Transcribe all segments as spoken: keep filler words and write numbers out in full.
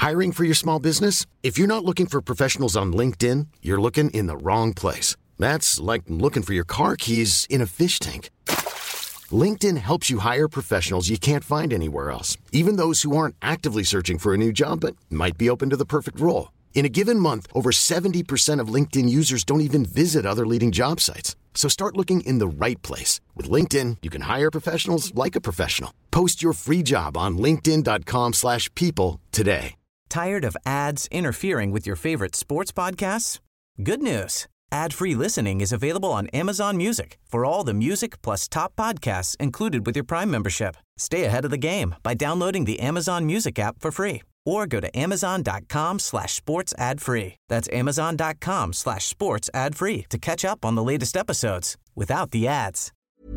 Hiring for your small business? If you're not looking for professionals on LinkedIn, you're looking in the wrong place. That's like looking for your car keys in a fish tank. LinkedIn helps you hire professionals you can't find anywhere else, even those who aren't actively searching for a new job but might be open to the perfect role. In a given month, over seventy percent of LinkedIn users don't even visit other leading job sites. So start looking in the right place. With LinkedIn, you can hire professionals like a professional. Post your free job on linkedin.com slash people today. Tired of ads interfering with your favorite sports podcasts? Good news. Ad-free listening is available on Amazon Music for all the music plus top podcasts included with your Prime membership. Stay ahead of the game by downloading the Amazon Music app for free or go to amazon.com slash sports ad free. That's amazon.com slash sports ad free to catch up on the latest episodes without the ads.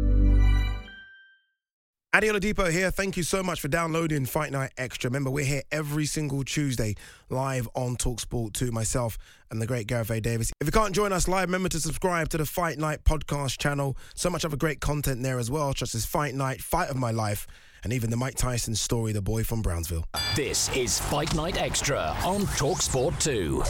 Adi Oladipo here. Thank you so much for downloading Fight Night Extra. Remember, we're here every single Tuesday live on TalkSport two, myself and the great Gareth A. Davis. If you can't join us live, remember to subscribe to the Fight Night podcast channel. So much other great content there as well, such as Fight Night, Fight of My Life, and even the Mike Tyson story, The Boy from Brownsville. This is Fight Night Extra on TalkSport two.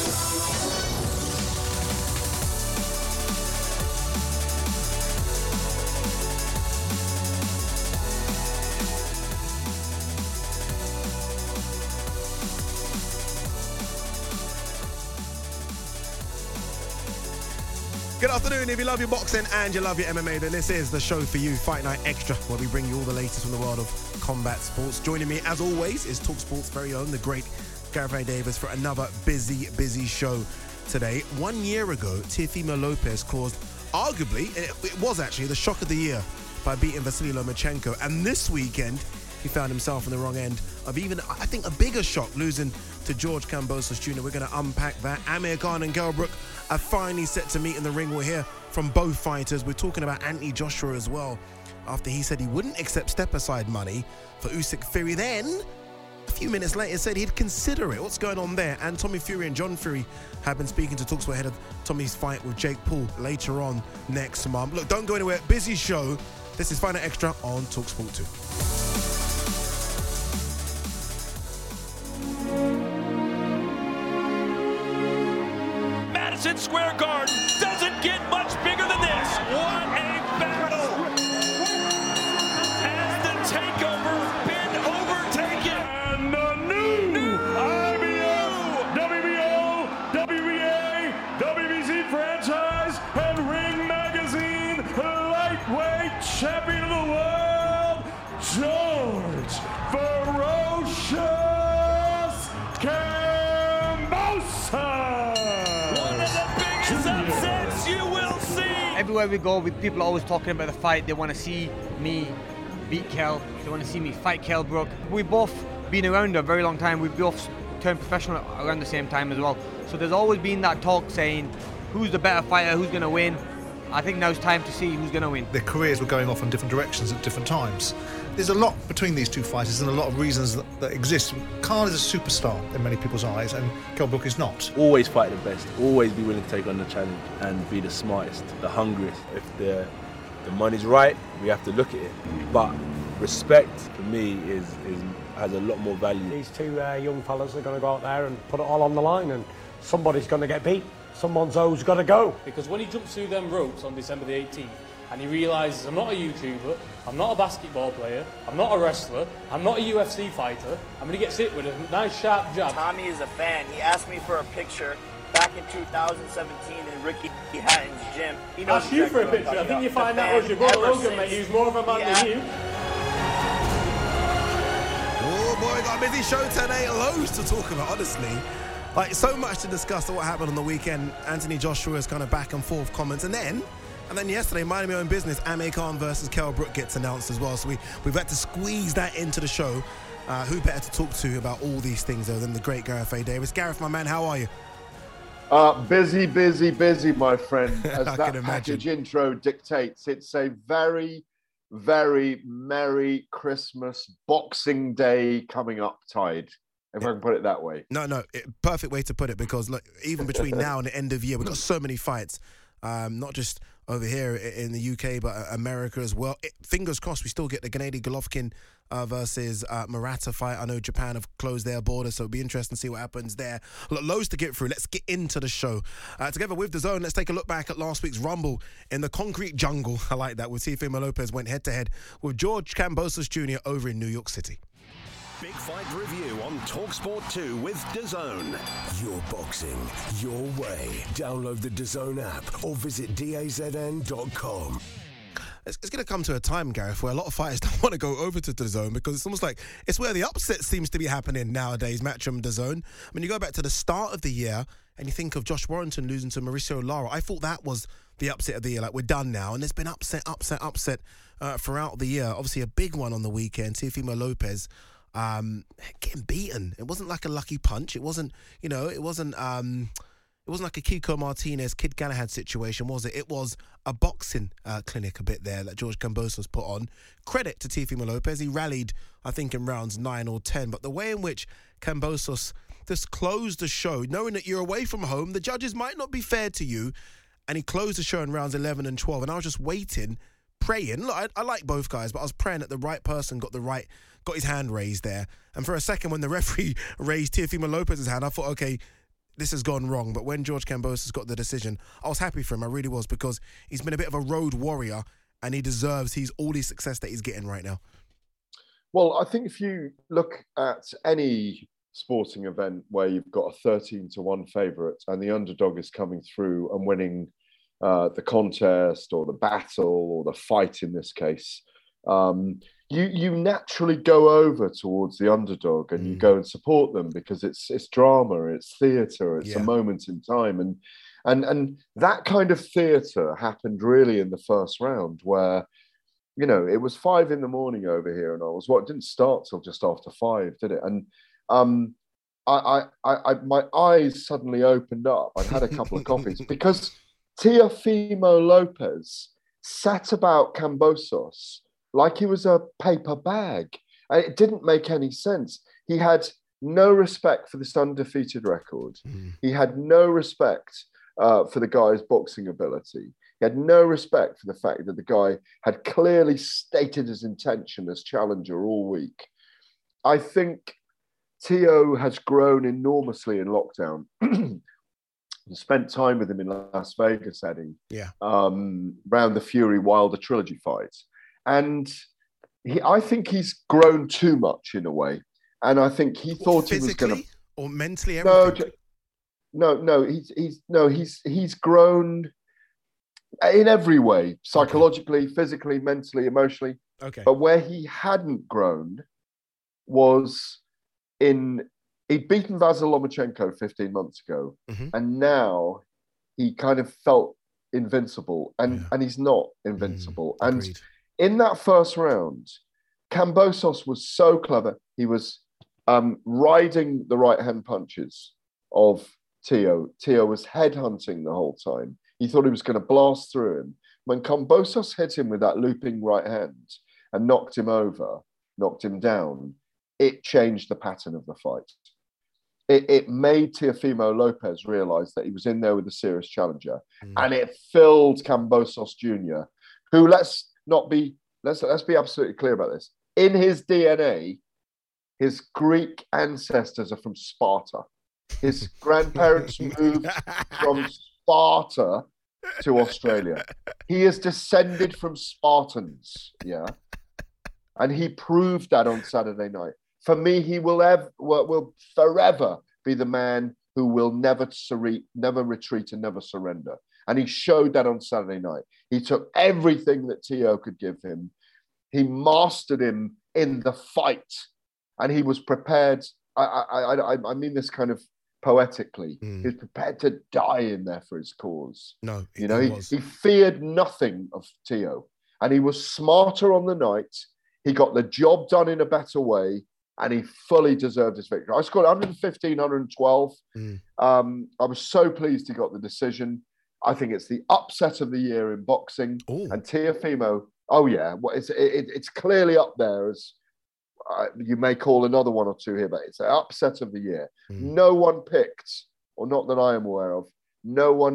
Good afternoon. If you love your boxing and you love your M M A, then this is the show for you, Fight Night Extra, where we bring you all the latest from the world of combat sports. Joining me, as always, is TalkSport's very own, the great Gareth A. Davis, for another busy, busy show today. One year ago, Teofimo Lopez caused, arguably, it, it was actually the shock of the year by beating Vasily Lomachenko. And this weekend, he found himself in the wrong end of even, I think, a bigger shock, losing to George Kambosos Junior We're going to unpack that. Amir Khan and Kell Brook are finally set to meet in the ring. We'll hear from both fighters. We're talking about Anthony Joshua as well, after he said he wouldn't accept step-aside money for Usyk Fury. Then, a few minutes later, said he'd consider it. What's going on there? And Tommy Fury and John Fury have been speaking to TalkSport ahead of Tommy's fight with Jake Paul later on next month. Look, don't go anywhere. Busy show. This is Fight Night Extra on TalkSport two. Madison Square Garden doesn't get much bigger than this. What a battle! Has the takeover been overtaken? And the new, new I B F, W B O, W B A, W B C franchise, and Ring Magazine lightweight champion of the world, George Ferocious Kambosos. Everywhere we go, we, people are always talking about the fight. They want to see me beat Kell. They want to see me fight Kell Brook. We've both been around a very long time. We've both turned professional around the same time as well. So there's always been that talk saying, who's the better fighter, who's going to win? I think now it's time to see who's going to win. Their careers were going off in different directions at different times. There's a lot between these two fighters and a lot of reasons that, that exist. Khan is a superstar in many people's eyes, and Kell Brook is not. Always fight the best, always be willing to take on the challenge and be the smartest, the hungriest. If the, the money's right, we have to look at it. But respect, for me, is, is has a lot more value. These two uh, young fellas are going to go out there and put it all on the line, and somebody's going to get beat. Someone's always got to go. Because when he jumps through them ropes on December the eighteenth, and he realises I'm not a YouTuber, I'm not a basketball player, I'm not a wrestler, I'm not a U F C fighter, I'm going to get hit with a nice sharp jab. Tommy is a fan. He asked me for a picture back in two thousand seventeen in Ricky Hatton's gym. He knows Ask you for a picture. I think you find that was your brother Logan, mate. He's more of a man yeah. than you. Oh boy, got a busy show today. Loads to talk about, honestly. Like, so much to discuss what happened on the weekend. Anthony Joshua's kind of back and forth comments. And then, and then yesterday, minding my own business, Amir Khan versus Kell Brook gets announced as well. So we, we've had to squeeze that into the show. Uh, who better to talk to about all these things, though, than the great Gareth A. Davis. Gareth, my man, how are you? Uh, busy, busy, busy, my friend. As I that can package imagine. intro dictates, it's a very, very Merry Christmas Boxing Day coming up tide. If I can put it that way. No, no, it, perfect way to put it, because look, even between now and the end of year, we've got so many fights. um, not just over here in the U K, but America as well. It, fingers crossed we still get the Gennady Golovkin uh, versus uh, Murata fight. I know Japan have closed their border, so it'll be interesting to see what happens there. Look, loads to get through. Let's get into the show. Uh, together with DAZN, let's take a look back at last week's Rumble in the concrete jungle. I like that, with Teofimo Lopez went head-to-head with George Kambosos Junior over in New York City. Big Fight Review on TalkSport two with DAZN. Your boxing, your way. Download the DAZN app or visit D A Z N dot com. It's, it's going to come to a time, Gareth, where a lot of fighters don't want to go over to DAZN because it's almost like it's where the upset seems to be happening nowadays, Matchroom DAZN. I mean, you go back to the start of the year and you think of Josh Warrington losing to Mauricio Lara. I thought that was the upset of the year, like we're done now. And there's been upset, upset, upset uh, throughout the year. Obviously, a big one on the weekend, Teofimo Lopez. Um, getting beaten. It wasn't like a lucky punch. It wasn't, you know, it wasn't um, it wasn't like a Kiko Martinez, Kid Galahad situation, was it? It was a boxing uh, clinic a bit there that George Kambosos put on. Credit to Teofimo Lopez. He rallied, I think, in rounds nine or ten. But the way in which Kambosos just closed the show, knowing that you're away from home, the judges might not be fair to you, and he closed the show in rounds eleven and twelve. And I was just waiting, praying. Look, I, I like both guys, but I was praying that the right person got the right, got his hand raised there. And for a second, when the referee raised Teofimo Lopez's hand, I thought, okay, this has gone wrong. But when George Kambosos got the decision, I was happy for him. I really was, because he's been a bit of a road warrior, and he deserves he's all the success that he's getting right now. Well, I think if you look at any sporting event where you've got a thirteen to one favourite and the underdog is coming through and winning uh, the contest or the battle or the fight in this case, um, you you naturally go over towards the underdog and mm. you go and support them because it's it's drama, it's theatre, it's yeah. a moment in time. And and and that kind of theatre happened really in the first round where, you know, it was five in the morning over here and I was, what, it didn't start till just after five, did it? And um, I, I, I, my eyes suddenly opened up. I'd had a couple of coffees because Teofimo Lopez sat about Kambosos like he was a paper bag. It didn't make any sense. He had no respect for this undefeated record. Mm. He had no respect uh, for the guy's boxing ability. He had no respect for the fact that the guy had clearly stated his intention as challenger all week. I think Teo has grown enormously in lockdown. Spent time with him in Las Vegas, Eddie. Yeah. Um, around the Fury Wilder trilogy fight. And he, I think he's grown too much in a way. And I think he thought he was going to, or mentally, everything. No, no, no. He's he's no, he's he's grown in every way, psychologically, okay. physically, mentally, emotionally. Okay. But where he hadn't grown was in he'd beaten Vasyl Lomachenko fifteen months ago, mm-hmm. and now he kind of felt invincible, and yeah. and he's not invincible. Mm, and agreed. In that first round, Kambosos was so clever. He was um, riding the right-hand punches of Teo. Teo was headhunting the whole time. He thought he was going to blast through him. When Kambosos hit him with that looping right hand and knocked him over, knocked him down, it changed the pattern of the fight. It, it made Teofimo Lopez realize that he was in there with a serious challenger. Mm. And it filled Kambosos Junior, who, let's not be, let's, let's be absolutely clear about this. In his D N A, his Greek ancestors are from Sparta. His grandparents moved from Sparta to Australia. He is descended from Spartans, yeah? And he proved that on Saturday night. For me, he will ever, will, will forever be the man who will never surre- never retreat and never surrender. And he showed that on Saturday night. He took everything that Teo could give him. He mastered him in the fight. And he was prepared. I, I, I, I mean this kind of poetically. Mm. He was prepared to die in there for his cause. No, you know, he, he, he feared nothing of Teo. And he was smarter on the night. He got the job done in a better way. And he fully deserved his victory. I scored one fifteen, one twelve. Mm. Um, I was so pleased he got the decision. I think it's the upset of the year in boxing. Ooh. And Teofimo, oh yeah, well, it's, it, it's clearly up there as, uh, you may call another one or two here, but it's an upset of the year. Mm. No one picked, or not that I am aware of, no one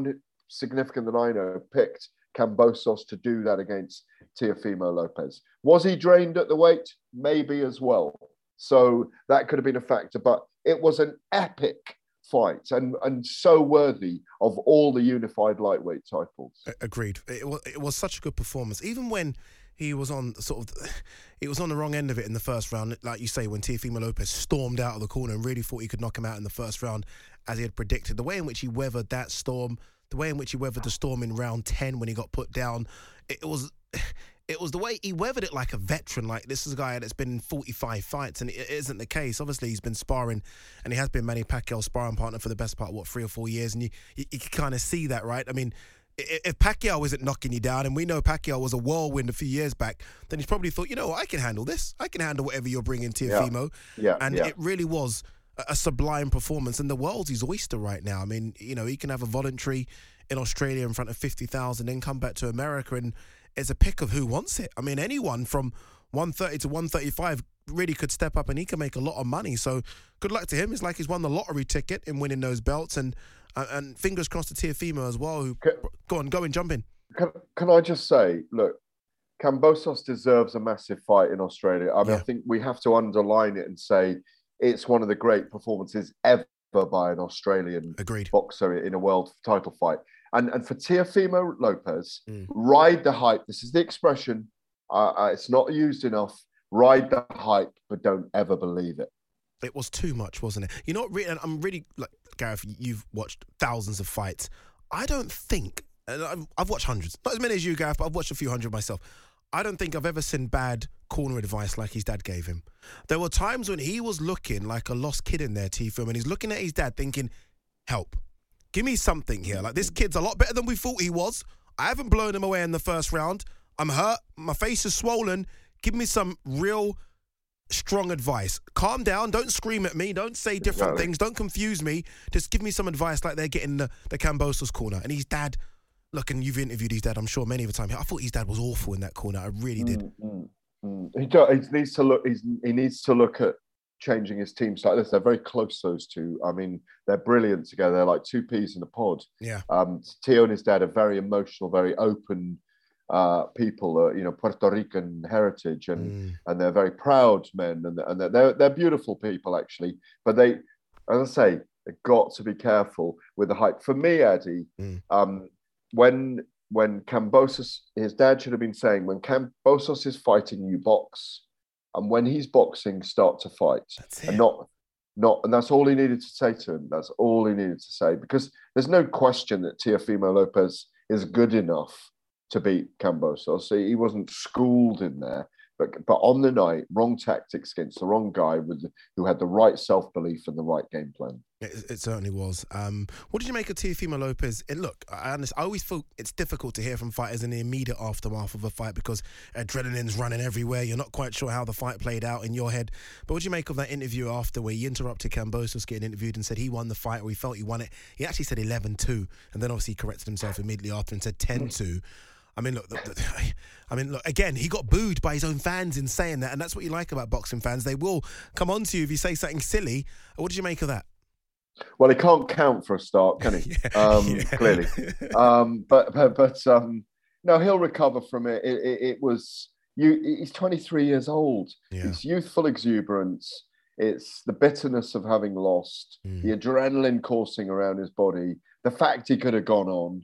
significant than I know, picked Kambosos to do that against Teofimo Lopez. Was he drained at the weight? Maybe as well. So that could have been a factor, but it was an epic fight and, and so worthy of all the unified lightweight titles. Agreed. It was, it was such a good performance. Even when he was on sort of, it was on the wrong end of it in the first round, like you say, when Teofimo Lopez stormed out of the corner and really thought he could knock him out in the first round, as he had predicted. The way in which he weathered that storm, the way in which he weathered the storm in round ten when he got put down, it was... It was the way he weathered it like a veteran. Like, this is a guy that's been in forty-five fights, and it isn't the case. Obviously, he's been sparring, and he has been Manny Pacquiao's sparring partner for the best part of, what, three or four years, and you, you, you can kind of see that, right? I mean, if Pacquiao isn't knocking you down, and we know Pacquiao was a whirlwind a few years back, then he's probably thought, you know what, I can handle this. I can handle whatever you're bringing, Teofimo. Yeah. yeah and yeah. it really was a, a sublime performance, and the world's his oyster right now. I mean, you know, he can have a voluntary in Australia in front of fifty thousand, then come back to America, and it's a pick of who wants it. I mean, anyone from one thirty to one thirty-five really could step up, and he can make a lot of money. So good luck to him. It's like he's won the lottery ticket in winning those belts, and uh, and fingers crossed to Teofimo as well. Who, can, go on, go and jump in. Can, can I just say, look, Kambosos deserves a massive fight in Australia. I mean, yeah. I think we have to underline it and say it's one of the great performances ever by an Australian Agreed. boxer in a world title fight. And, and for Teofimo Lopez, mm. ride the hype. This is the expression. Uh, uh, it's not used enough. Ride the hype, but don't ever believe it. It was too much, wasn't it? You know, really, I'm really, like, Gareth, you've watched thousands of fights. I don't think, and I've, I've watched hundreds, not as many as you, Gareth, but I've watched a few hundred myself. I don't think I've ever seen bad corner advice like his dad gave him. There were times when he was looking like a lost kid in there, Teofimo, and he's looking at his dad thinking, help. Give me something here. Like, this kid's a lot better than we thought he was. I haven't blown him away in the first round. I'm hurt. My face is swollen. Give me some real strong advice. Calm down. Don't scream at me. Don't say different no. things. Don't confuse me. Just give me some advice like they're getting the, the Kambosos corner. And his dad, look, and you've interviewed his dad, I'm sure, many of the time. I thought his dad was awful in that corner. I really did. Mm, mm, mm. He, do, he needs to look. He's, he needs to look at changing his team like this. They're very close, those two. I mean, they're brilliant together. They're like two peas in a pod. Yeah. Um, Teo and his dad are very emotional, very open uh, people. Uh, you know, Puerto Rican heritage, and mm. and they're very proud men, and and they're, they're they're beautiful people actually. But they, as I say, they've got to be careful with the hype. For me, Eddie, mm. um, when when Kambosos, his dad should have been saying, when Kambosos is fighting, you box. And when he's boxing, start to fight. And not, not, and that's all he needed to say to him. That's all he needed to say. Because there's no question that Teofimo Lopez is good enough to beat Kambosos. So he wasn't schooled in there. But but on the night, wrong tactics against the wrong guy with who had the right self-belief and the right game plan. It, it certainly was. Um, what did you make of Teofimo Lopez? And look, I, I always feel it's difficult to hear from fighters in the immediate aftermath of a fight because adrenaline's running everywhere. You're not quite sure how the fight played out in your head. But what did you make of that interview after where he interrupted Kambosos getting interviewed and said he won the fight, or he felt he won it? He actually said eleven two, and then obviously he corrected himself immediately after and said ten two. I mean, look, the, the, I mean, look, again, he got booed by his own fans in saying that, and that's what you like about boxing fans. They will come on to you if you say something silly. What did you make of that? Well, he can't count for a start, can he? yeah, um, yeah. Clearly. um, but, but, but um, no, he'll recover from it. It, it, it was, you. He's twenty-three years old. Yeah. It's youthful exuberance. It's the bitterness of having lost, mm. the adrenaline coursing around his body, the fact he could have gone on.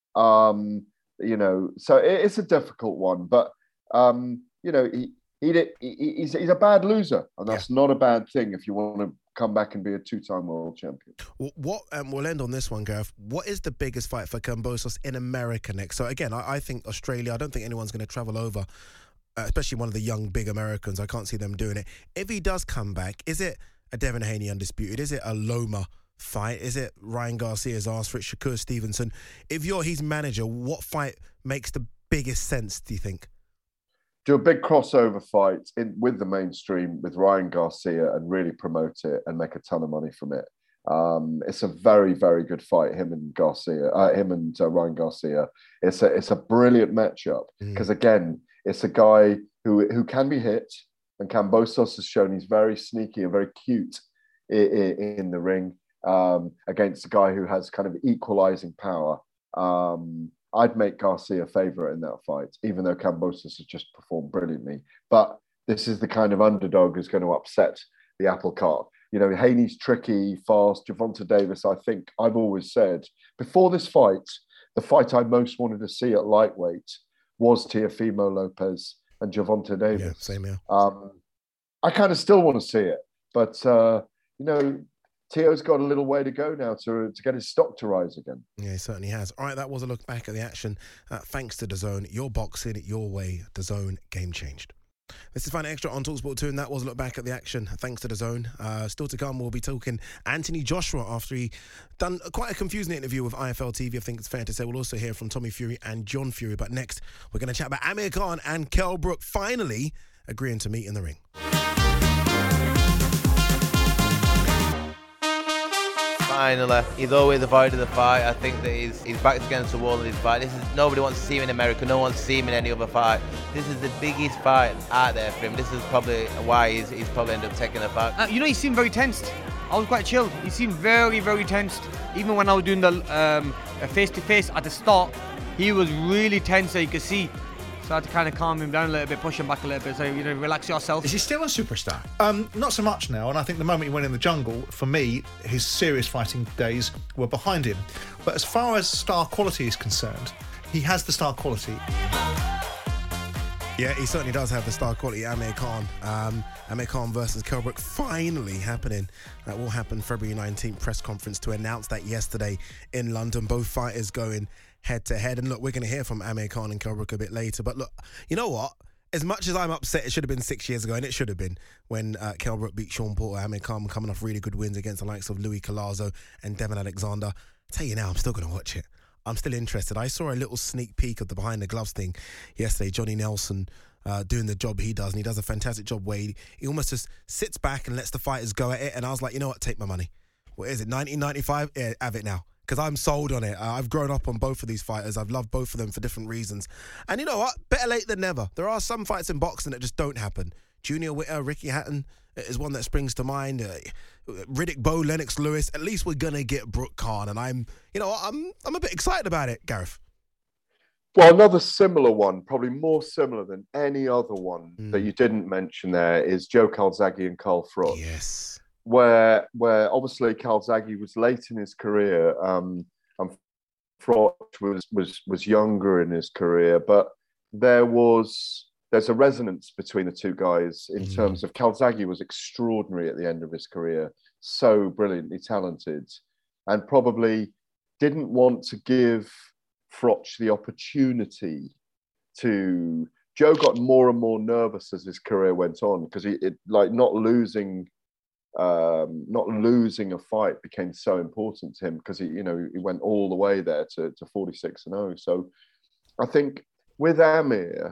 Um, You know, so it's a difficult one, but um, you know, he, he, he he's he's a bad loser, and that's yeah. not a bad thing if you want to come back and be a two-time world champion. Well, what um, we'll end on this one, Gareth. What is the biggest fight for Kambosos in America next? So again, I, I think Australia. I don't think anyone's going to travel over, uh, especially one of the young, big Americans. I can't see them doing it. If he does come back, is it a Devin Haney undisputed? Is it a Loma fight? Is it Ryan Garcia's asked for it, Shakur Stevenson? If you're his manager, what fight makes the biggest sense, do you think? Do a big crossover fight in with the mainstream with Ryan Garcia and really promote it and make a ton of money from it. Um, it's a very, very good fight, him and Garcia, uh, him and uh, Ryan Garcia. It's a it's a brilliant matchup because mm. again, it's a guy who who can be hit, and Kambosos has shown he's very sneaky and very cute in, in, in the ring. Um, against a guy who has kind of equalizing power. Um, I'd make Garcia favourite in that fight, even though Kambosos has just performed brilliantly. But this is the kind of underdog who's going to upset the apple cart. You know, Haney's tricky, fast. Gervonta Davis, I think I've always said, before this fight, the fight I most wanted to see at lightweight was Teofimo Lopez and Gervonta Davis. Yeah, same here. Um, I kind of still want to see it. But, uh, you know, Teo's got a little way to go now to, to get his stock to rise again. Yeah, he certainly has. All right, that was a look back at the action. Uh, thanks to DAZN, your boxing, your way. DAZN, game changed. This is Fight Night Extra on TalkSport two, and that was a look back at the action. Thanks to DAZN. Uh, still to come, we'll be talking Anthony Joshua after he done quite a confusing interview with I F L T V. I think it's fair to say we'll also hear from Tommy Fury and John Fury. But next, we're going to chat about Amir Khan and Kell Brook finally agreeing to meet in the ring. Finally, he's always avoided the fight. I think that he's he's backed against the wall in his fight. This is nobody wants to see him in America. No one wants to see him in any other fight. This is the biggest fight out there for him. This is probably why he's he's probably ended up taking the fight. Uh, you know, he seemed very tensed. I was quite chilled. He seemed very, very tensed. Even when I was doing the um, face to face at the start, he was really tense. So you could see. So I had to kind of calm him down a little bit, push him back a little bit, so, you know, relax yourself. Is he still a superstar? Um, not so much now, and I think the moment he went in the jungle, for me, his serious fighting days were behind him. But as far as star quality is concerned, he has the star quality. Yeah, he certainly does have the star quality, Amir Khan. Um, Amir Khan versus Kell Brook finally happening. That will happen February nineteenth, press conference to announce that yesterday in London. Both fighters going head to head. And look, we're going to hear from Amir Khan and Kell Brook a bit later. But look, you know what? As much as I'm upset, it should have been six years ago, and it should have been when uh, Kell Brook beat Sean Porter. Amir Khan coming off really good wins against the likes of Louis Collazo and Devin Alexander. I tell you now, I'm still going to watch it. I'm still interested. I saw a little sneak peek of the behind the gloves thing yesterday. Johnny Nelson uh, doing the job he does, and he does a fantastic job where he, he almost just sits back and lets the fighters go at it. And I was like, you know what? Take my money. What is it? nineteen ninety-five? Yeah, have it now. Because I'm sold on it. Uh, I've grown up on both of these fighters. I've loved both of them for different reasons. And you know what? Better late than never. There are some fights in boxing that just don't happen. Junior Witter, Ricky Hatton is one that springs to mind. Uh, Riddick Bowe, Lennox Lewis. At least we're gonna get Brook Khan, and I'm, you know, I'm, I'm a bit excited about it, Gareth. Well, another similar one, probably more similar than any other one mm. that you didn't mention there, is Joe Calzaghe and Carl Froch. Yes. Where, where obviously Calzaghe was late in his career, um, and Froch was was was younger in his career, but there was there's a resonance between the two guys in mm. terms of Calzaghe was extraordinary at the end of his career, so brilliantly talented, and probably didn't want to give Froch the opportunity to. Joe got more and more nervous as his career went on because he it, like not losing. Um, not losing a fight became so important to him because he, you know, he went all the way there to, to forty-six and oh. So I think with Amir,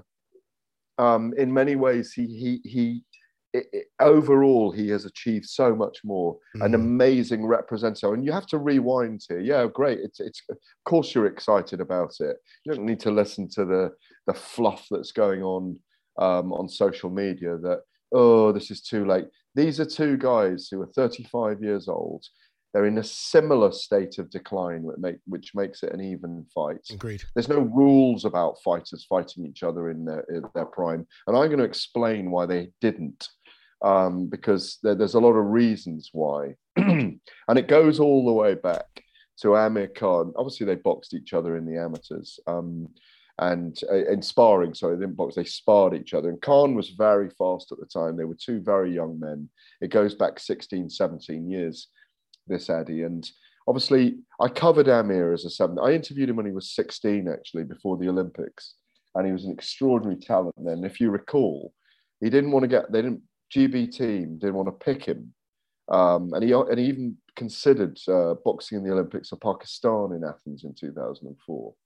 um, in many ways, he he he it, it, overall he has achieved so much more. Mm. An amazing representative, and you have to rewind here. Yeah, great. It's it's of course you're excited about it. You don't need to listen to the the fluff that's going on um, on social media. That oh, this is too late. These are two guys who are thirty-five years old. They're in a similar state of decline, which makes it an even fight. Agreed. There's no rules about fighters fighting each other in their, in their prime. And I'm going to explain why they didn't, um, because there, there's a lot of reasons why. And it goes all the way back to Amir Khan. Obviously, they boxed each other in the amateurs. Um, and uh, in sparring, sorry, they didn't box, they sparred each other. And Khan was very fast at the time. They were two very young men. It goes back sixteen, seventeen years, this Addy. And obviously, I covered Amir as a seven. I interviewed him when he was sixteen, actually, before the Olympics. And he was an extraordinary talent then. If you recall, he didn't want to get, they didn't, G B team didn't want to pick him. Um, and, he, and he even considered uh, boxing in the Olympics for Pakistan in Athens in two thousand four.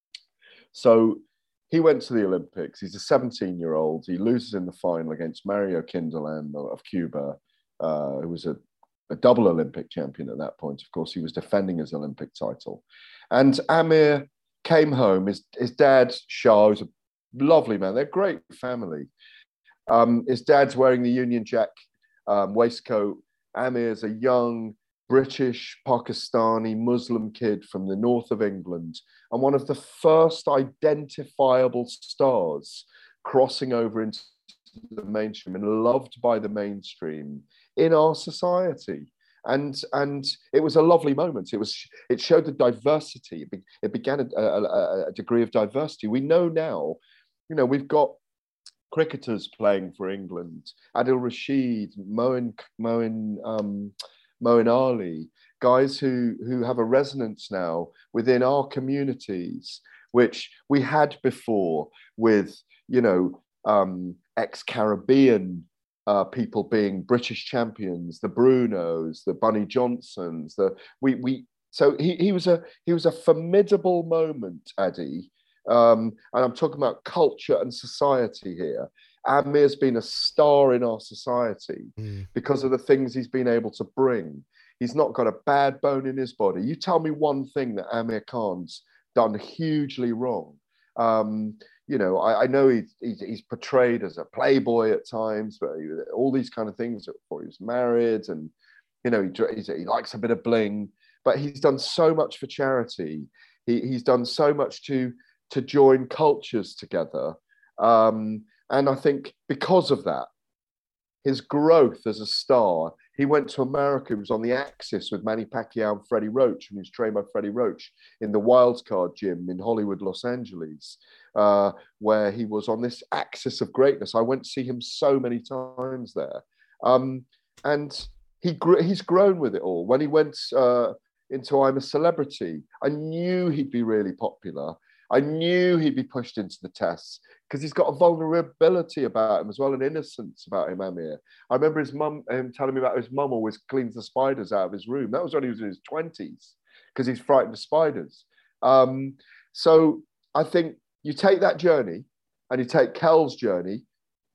So he went to the Olympics. He's a seventeen-year-old. He loses in the final against Mario Kindelan of Cuba, uh, who was a, a double Olympic champion at that point. Of course, he was defending his Olympic title. And Amir came home. His, his dad, Shah, who's a lovely man. They're a great family. Um, his dad's wearing the Union Jack um, waistcoat. Amir's a young, British, Pakistani, Muslim kid from the north of England, and one of the first identifiable stars crossing over into the mainstream and loved by the mainstream in our society. And, and it was a lovely moment. It was, it showed the diversity. It, be, it began a, a, a degree of diversity. We know now, you know, we've got cricketers playing for England, Adil Rashid, Moeen, Moeen, um, Moeen Ali, guys who, who have a resonance now within our communities, which we had before with, you know, um, ex-Caribbean uh, people being British champions, the Brunos, the Bunny Johnsons, the we we. So he he was a he was a formidable moment, Addy, um, and I'm talking about culture and society here. Amir's been a star in our society mm. because of the things he's been able to bring. He's not got a bad bone in his body. You tell me one thing that Amir Khan's done hugely wrong. Um, you know, I, I know he's, he's, he's portrayed as a playboy at times, but he, all these kind of things before he was married, and you know, he, he's, he likes a bit of bling. But he's done so much for charity. He, he's done so much to to join cultures together. Um, and I think because of that, his growth as a star, he went to America, he was on the Axis with Manny Pacquiao and Freddie Roach, and he was trained by Freddie Roach in the Wildcard Gym in Hollywood, Los Angeles, uh, where he was on this axis of greatness. I went to see him so many times there. Um, and he gr- he's grown with it all. When he went uh, into I'm a Celebrity, I knew he'd be really popular. I knew he'd be pushed into the tests because he's got a vulnerability about him as well, an innocence about him, Amir. I remember his mum him telling me about his mum always cleans the spiders out of his room. That was when he was in his twenties because he's frightened of spiders. Um, so I think you take that journey and you take Kel's journey.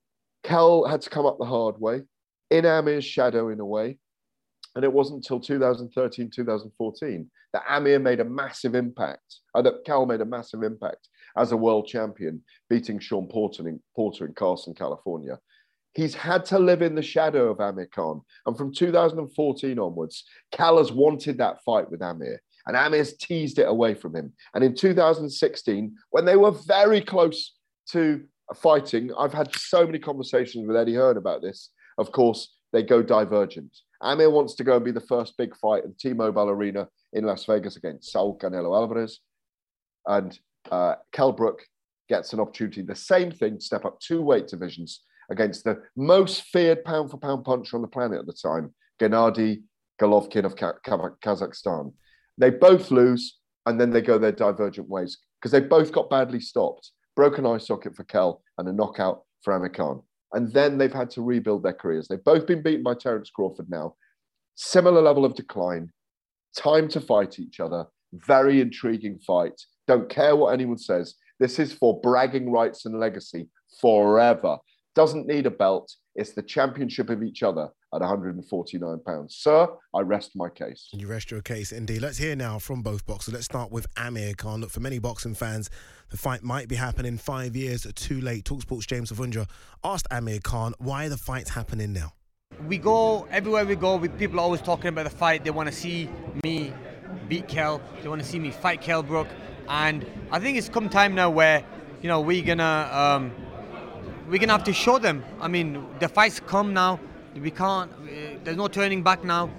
Kel had to come up the hard way, in Amir's shadow in a way. And it wasn't until two thousand thirteen, two thousand fourteen that Amir made a massive impact, uh, that Kel made a massive impact as a world champion, beating Sean Porter in, Porter in Carson, California. He's had to live in the shadow of Amir Khan. And from two thousand fourteen onwards, Kel has wanted that fight with Amir. And Amir's teased it away from him. And in two thousand sixteen, when they were very close to fighting, I've had so many conversations with Eddie Hearn about this. Of course, they go divergent. Amir wants to go and be the first big fight at the T-Mobile Arena in Las Vegas against Saul Canelo Alvarez. And uh, Kell Brook gets an opportunity, the same thing, to step up two weight divisions against the most feared pound-for-pound puncher on the planet at the time, Gennady Golovkin of Ka- Ka- Kazakhstan. They both lose, and then they go their divergent ways because they both got badly stopped. Broken eye socket for Kell and a knockout for Amir Khan. And then they've had to rebuild their careers. They've both been beaten by Terence Crawford now. Similar level of decline. Time to fight each other. Very intriguing fight. Don't care what anyone says. This is for bragging rights and legacy forever. Doesn't need a belt. It's the championship of each other at one hundred forty-nine pounds. Sir, I rest my case. You rest your case, indeed. Let's hear now from both boxers. Let's start with Amir Khan. Look, for many boxing fans, the fight might be happening five years too late. TalkSport's James Savundra asked Amir Khan why the fight's happening now. We go, everywhere we go, we, people are always talking about the fight. They want to see me beat Kell. They want to see me fight Kell Brook. And I think it's come time now where, you know, we're going to... Um, We're going to have to show them. I mean, the fights come now. We can't, uh, there's no turning back now.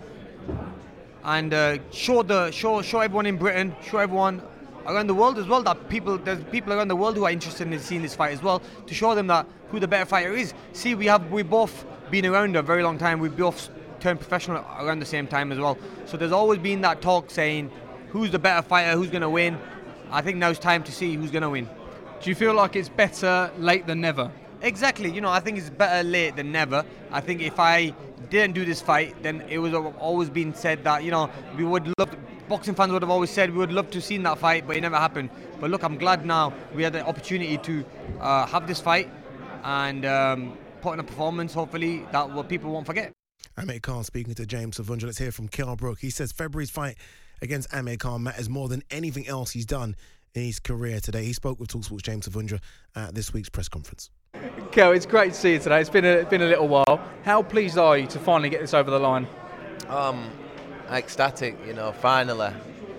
And uh, show the show show everyone in Britain, show everyone around the world as well that people, there's people around the world who are interested in seeing this fight as well, to show them that who the better fighter is. See, we have we both been around a very long time. We both turned professional around the same time as well. So there's always been that talk saying who's the better fighter, who's going to win. I think now it's time to see who's going to win. Do you feel like it's better late than never? Exactly, you know, I think it's better late than never. I think if I didn't do this fight, then it would have always been said that, you know, we would love, boxing fans would have always said we would love to see that fight, but it never happened. But look, I'm glad now we had the opportunity to uh, have this fight and um, put in a performance, hopefully, that what people won't forget. Amir Khan speaking to James Savundra. Let's hear from Kell Brook. He says February's fight against Amir Khan matters more than anything else he's done in his career today. He spoke with TalkSport's James Savundra at this week's press conference. Kell, it's great to see you today. It's been a, been a little while. How pleased are you to finally get this over the line? Um, ecstatic, you know, finally.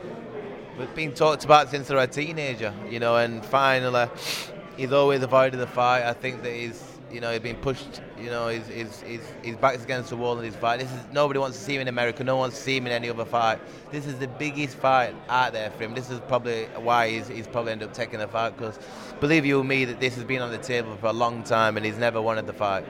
We've been talked about since they were a teenager, you know, and finally he's always avoided the fight. I think that he's, you know, he's been pushed, you know, he's, he's, he's, his back's against the wall in his fight. This is, nobody wants to see him in America, no one wants to see him in any other fight. This is the biggest fight out there for him. This is probably why he's, he's probably ended up taking the fight, because believe you me that this has been on the table for a long time and he's never wanted the fight.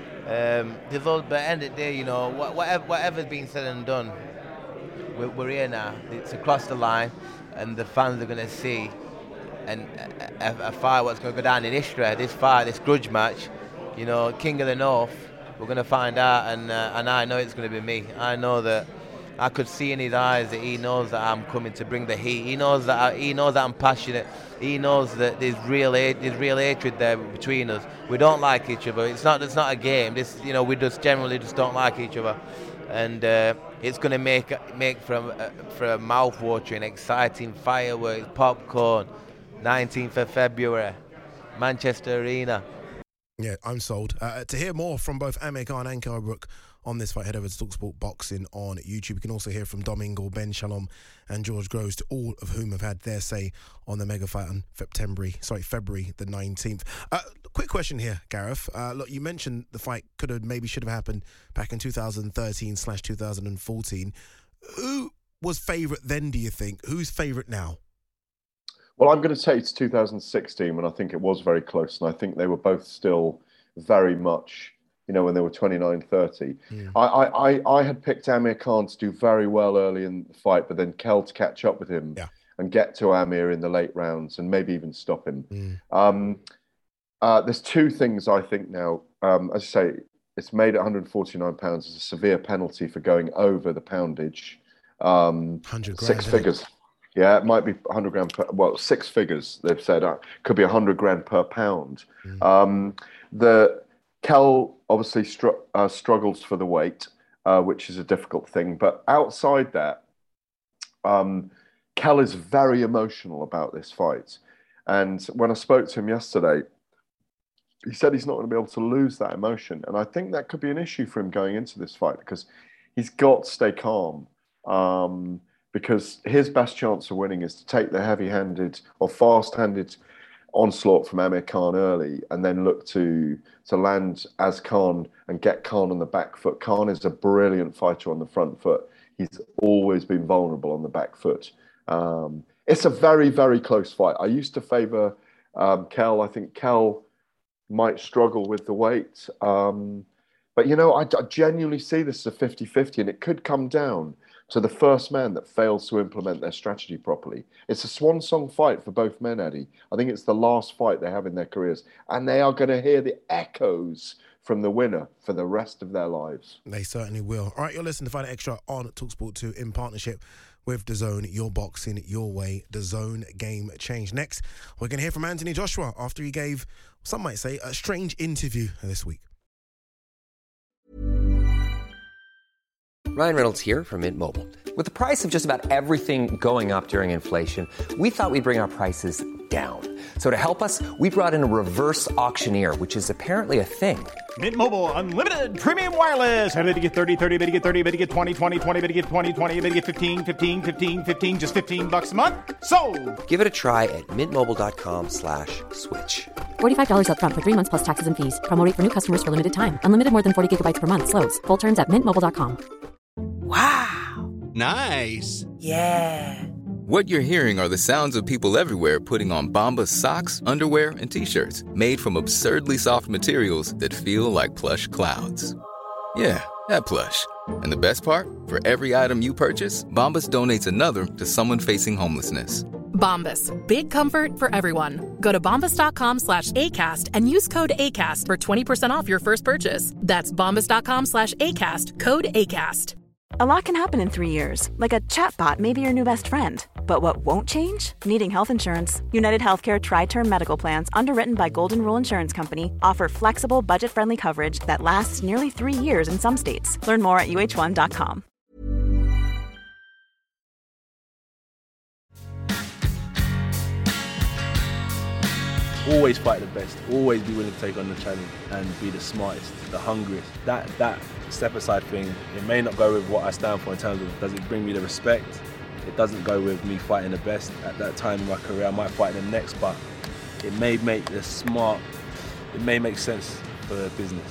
Um, all, but at the end of the day, you know, whatever, whatever's been said and done, we're, we're here now. It's across the line, and the fans are going to see and a, a, a fight what's going to go down in history. This fight, this grudge match, you know, King of the North, we're going to find out, and uh, and I know it's going to be me. I know that I could see in his eyes that he knows that I'm coming to bring the heat. He knows that I, he knows that I'm passionate. He knows that there's real there's real hatred there between us. We don't like each other. It's not it's not a game. This, you know, we just generally just don't like each other, and uh, it's going to make make for a, for a mouth-watering, exciting fireworks, popcorn. nineteenth of February, Manchester Arena. Yeah, I'm sold. Uh, to hear more from both Amir Khan and Kell Brook on this fight, head over to TalkSport Boxing on YouTube. You can also hear from Dom Ingle, Ben Shalom and George Groves, to all of whom have had their say on the mega fight on February, sorry, February the nineteenth. Uh, quick question here, Gareth. Uh, look, you mentioned the fight could have, maybe should have happened back in two thousand thirteen slash two thousand fourteen. Who was favourite then, do you think? Who's favourite now? Well, I'm going to say it's two thousand sixteen when I think it was very close, and I think they were both still very much, you know, when they were twenty-nine, thirty. Mm. I, I, I had picked Amir Khan to do very well early in the fight, but then Kell to catch up with him yeah. and get to Amir in the late rounds and maybe even stop him. Mm. Um, uh, there's two things I think now. Um, as I say, it's made at one hundred forty-nine pounds. It's a severe penalty for going over the poundage. Um, one hundred grand, six figures. Yeah, it might be one hundred grand per, well, six figures, they've said. Uh, could be one hundred grand per pound. Mm. Um, the Kell obviously str- uh, struggles for the weight, uh, which is a difficult thing. But outside that, um, Kell is very emotional about this fight. And when I spoke to him yesterday, he said he's not going to be able to lose that emotion. And I think that could be an issue for him going into this fight, because he's got to stay calm. Um, because his best chance of winning is to take the heavy-handed or fast-handed onslaught from Amir Khan early and then look to to land as Khan and get Khan on the back foot. Khan is a brilliant fighter on the front foot. He's always been vulnerable on the back foot. Um, it's a very, very close fight. I used to favour um, Kell. I think Kell might struggle with the weight. Um, but, you know, I, I genuinely see this as a fifty-fifty, and it could come down to the first man that fails to implement their strategy properly. It's a swan song fight for both men, Eddie. I think it's the last fight they have in their careers, and they are going to hear the echoes from the winner for the rest of their lives. They certainly will. All right, you're listening to Fight Extra on TalkSport two in partnership with DAZN. Your boxing, your way. DAZN game change. Next, we're going to hear from Anthony Joshua after he gave, some might say, a strange interview this week. Ryan Reynolds here from Mint Mobile. With the price of just about everything going up during inflation, we thought we'd bring our prices down. So to help us, we brought in a reverse auctioneer, which is apparently a thing. Mint Mobile Unlimited Premium Wireless. How to get thirty, thirty, bit to get thirty, bit to get twenty, twenty, twenty, bit to get twenty, twenty, bit to get fifteen, fifteen, fifteen, fifteen, just fifteen bucks a month? Sold! Give it a try at mintmobile.com slash switch. forty-five dollars up front for three months plus taxes and fees. Promo rate for new customers for limited time. Unlimited more than forty gigabytes per month. Slows full terms at mint mobile dot com. Wow. Nice. Yeah. What you're hearing are the sounds of people everywhere putting on Bombas socks, underwear, and T-shirts made from absurdly soft materials that feel like plush clouds. Yeah, that plush. And the best part? For every item you purchase, Bombas donates another to someone facing homelessness. Bombas. Big comfort for everyone. Go to bombas.com slash ACAST and use code ACAST for twenty percent off your first purchase. That's bombas.com slash ACAST. Code ACAST. A lot can happen in three years. Like a chatbot may be your new best friend. But what won't change? Needing health insurance. United Healthcare Tri-Term Medical Plans, underwritten by Golden Rule Insurance Company, offer flexible, budget-friendly coverage that lasts nearly three years in some states. Learn more at U H one dot com. Always fight the best. Always be willing to take on the challenge and be the smartest, the hungriest. That that step aside thing, it may not go with what I stand for in terms of does it bring me the respect. It doesn't go with me fighting the best at that time in my career. I might fight them next, but it may make the smart, it may make sense for business.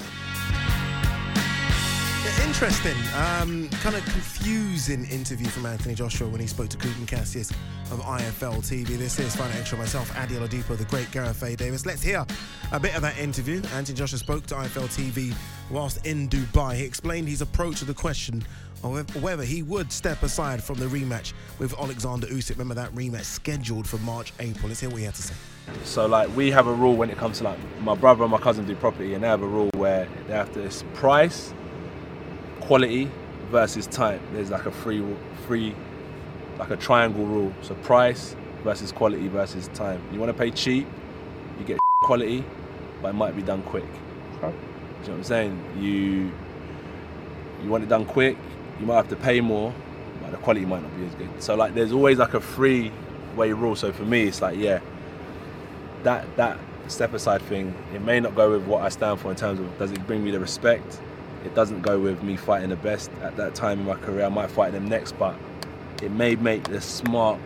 Yeah, interesting, um, kind of confusing interview from Anthony Joshua when he spoke to Kugan Cassius of I F L T V. This is Fight Night Extra, myself, Adi Oladipo, the great Gareth A. Davis. Let's hear a bit of that interview. Anthony Joshua spoke to I F L T V whilst in Dubai. He explained his approach to the question of whether he would step aside from the rematch with Alexander Usyk. Remember that rematch scheduled for March, April. Let's hear what he had to say. So like we have a rule when it comes to like my brother and my cousin do property, and they have a rule where they have to, it's price, quality versus time. There's like a free, free, like a triangle rule. So price versus quality versus time. You want to pay cheap, you get quality, but it might be done quick. Okay. Do you know what I'm saying? You, you want it done quick, you might have to pay more, but the quality might not be as good. So like there's always like a free way rule. So for me, it's like, yeah, that that step aside thing, it may not go with what I stand for in terms of does it bring me the respect. It doesn't go with me fighting the best at that time in my career. I might fight them next, but it may make the smart,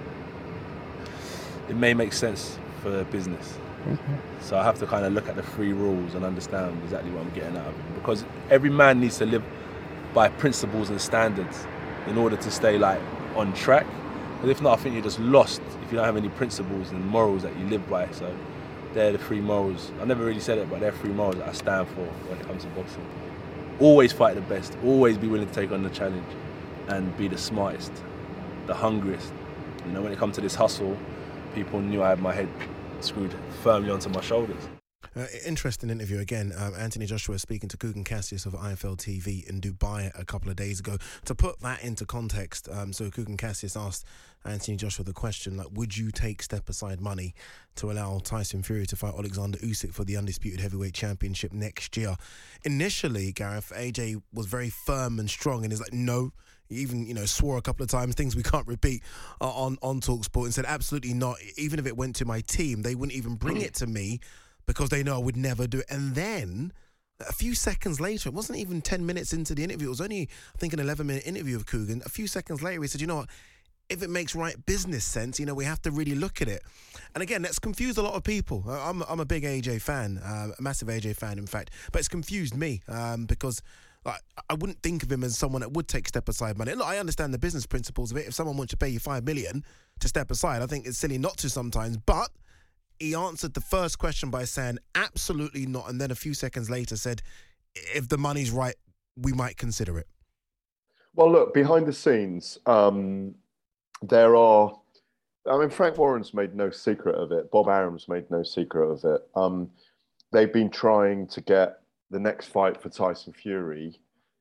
it may make sense for business. Mm-hmm. So I have to kind of look at the free rules and understand exactly what I'm getting out of it. Because every man needs to live by principles and standards in order to stay like on track. But if not, I think you're just lost if you don't have any principles and morals that you live by. So they're the three morals. I never really said it, but they're three morals that I stand for when it comes to boxing. Always fight the best, always be willing to take on the challenge and be the smartest, the hungriest. You know, when it comes to this hustle, people knew I had my head screwed firmly onto my shoulders. Uh, interesting interview again. Um, Anthony Joshua speaking to Kugan Cassius of I F L T V in Dubai a couple of days ago. To put that into context, um, so Kugan Cassius asked Anthony Joshua the question, like, would you take step-aside money to allow Tyson Fury to fight Alexander Usyk for the undisputed heavyweight championship next year? Initially, Gareth, A J was very firm and strong, and he's like, no. He even, you know, swore a couple of times, things we can't repeat uh, on, on TalkSport, and said, absolutely not. Even if it went to my team, they wouldn't even bring it to me, because they know I would never do it. And then a few seconds later, it wasn't even ten minutes into the interview, it was only, I think, an eleven minute interview with Kugan. A few seconds later, he said, you know what, if it makes right business sense, you know, we have to really look at it. And again, that's confused a lot of people. I'm, I'm a big A J fan, uh, a massive A J fan, in fact, but it's confused me um, because like, I wouldn't think of him as someone that would take step-aside money. Look, I understand the business principles of it. If someone wants to pay you five million dollars to step aside, I think it's silly not to sometimes, but he answered the first question by saying, absolutely not. And then a few seconds later said, if the money's right, we might consider it. Well, look, behind the scenes, um, there are, I mean, Frank Warren's made no secret of it. Bob Arum's made no secret of it. Um, they've been trying to get the next fight for Tyson Fury,